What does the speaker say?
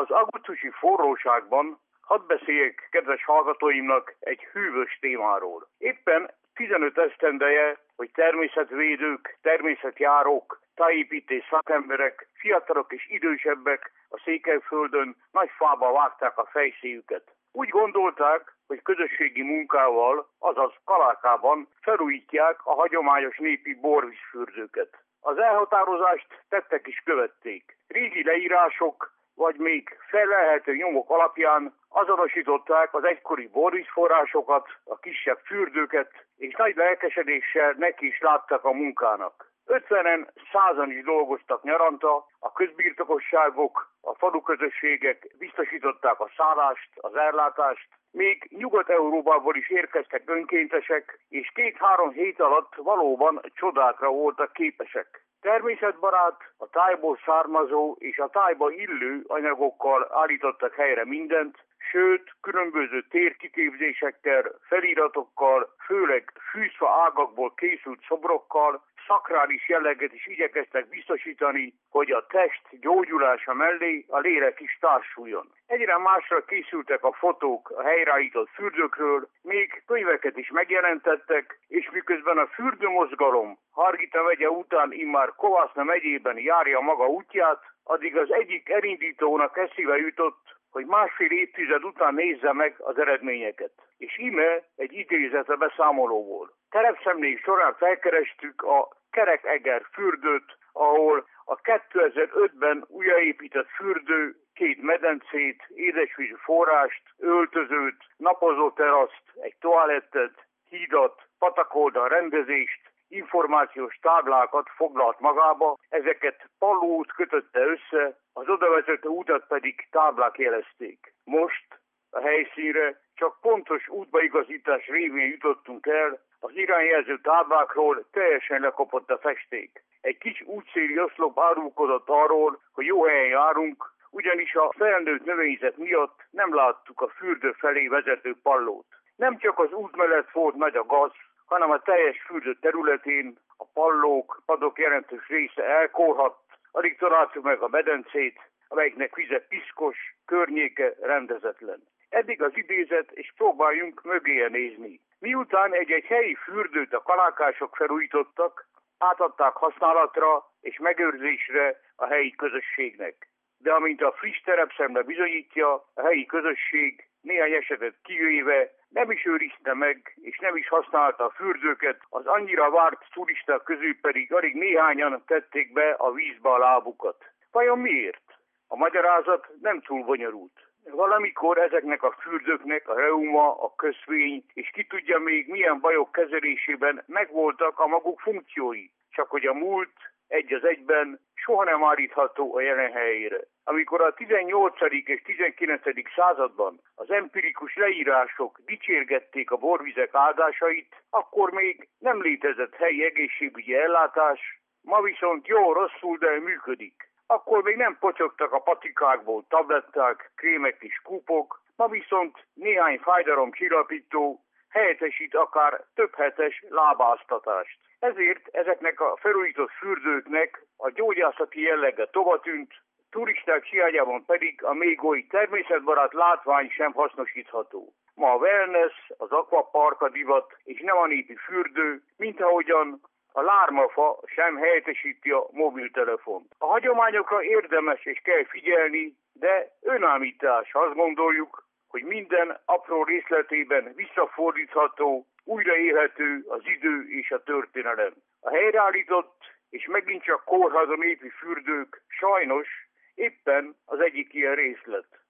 az augusztusi forróságban hadd beszéljek kedves hallgatóimnak egy hűvös témáról. Éppen 15 esztendeje, hogy természetvédők, természetjárók, tájépítés szakemberek, fiatalok és idősebbek a Székelyföldön nagy fába vágták a fejszéjüket. Úgy gondolták, hogy közösségi munkával, azaz kalákában felújítják a hagyományos népi borvízfürdőket. Az elhatározást tettek is követték. Régi leírások, vagy még fellelhető nyomok alapján azonosították az egykori borvízforrásokat, a kisebb fürdőket, és nagy lelkesedéssel neki is láttak a munkának. 50-en, 100-an is dolgoztak nyaranta, a közbirtokosságok, a faluközösségek biztosították a szállást, az ellátást, még Nyugat-Európából is érkeztek önkéntesek, és 2-3 hét alatt valóban csodákra voltak képesek. Természetbarát, a tájból származó és a tájba illő anyagokkal állítottak helyre mindent, sőt, különböző térkiképzésekkel, feliratokkal, főleg fűzfa ágakból készült szobrokkal, szakrális jelleget is igyekeztek biztosítani, hogy a test gyógyulása mellé a lélek is társuljon. Egyre másra készültek a fotók a helyreállított fürdőkről, még könyveket is megjelentettek, és miközben a fürdőmozgalom Hargita megye után immár Kovászna megyében járja maga útját, addig az egyik elindítónak eszébe jutott, hogy 1,5 évtized után nézze meg az eredményeket. És íme egy idézet a beszámolóból. Terepszemlék során felkerestük a Kerekeger fürdőt, ahol a 2005-ben újjáépített fürdő 2 medencét, édesvízű forrást, öltözőt, napozóteraszt, egy toalettet, hídat, patakoldal rendezést, információs táblákat foglalt magába, ezeket pallóút kötötte össze, az odavezető utat pedig táblák jelezték. Most a helyszínre csak pontos útbaigazítás révén jutottunk el, az irányjelző táblákról teljesen lekopott a festék. Egy kis útszéli oszlop árulkodott arról, hogy jó helyen járunk, ugyanis a felnőtt növényzet miatt nem láttuk a fürdő felé vezető pallót. Nem csak az út mellett volt nagy a gaz, hanem a teljes fürdő területén a pallók, padok jelentős része elkorhadt, alig találtuk meg a medencét, amelyiknek vize piszkos, környéke rendezetlen. Eddig az idézet, és próbáljunk mögéje nézni. Miután egy-egy helyi fürdőt a kalákások felújítottak, átadták használatra és megőrzésre a helyi közösségnek. De amint a friss terepszemle bizonyítja, a helyi közösség néhány esetet kivéve nem is őrizte meg, és nem is használta a fürdőket, az annyira várt turisták közül pedig alig néhányan tették be a vízbe a lábukat. Vajon miért? A magyarázat nem túl bonyolult. Valamikor ezeknek a fürdőknek a reuma, a köszvény, és ki tudja még milyen bajok kezelésében megvoltak a maguk funkciói, csak hogy a múlt egy az egyben soha nem állítható a jelen helyére. Amikor a 18. és 19. században az empirikus leírások dicsérgették a borvizek áldásait, akkor még nem létezett helyi egészségügyi ellátás, ma viszont jó-rosszul, de működik. Akkor még nem potyogtak a patikákból tabletták, krémek és kúpok, ma viszont néhány fájdalomcsillapító helyettesít akár több hetes lábáztatást. Ezért ezeknek a felújított fürdőknek a gyógyászati jellege tovatűnt, turisták hiányában pedig a még oly természetbarát látvány sem hasznosítható. Ma a wellness, az akvapark a divat, és nem a népi fürdő, mint ahogyan a lármafa sem helyettesíti a mobiltelefont. A hagyományokra érdemes és kell figyelni, de önállítás, azt gondoljuk, hogy minden apró részletében visszafordítható, újraélhető az idő és a történelem. A helyreállított és megint csak kórháza népi fürdők sajnos éppen az egyik ilyen részlet.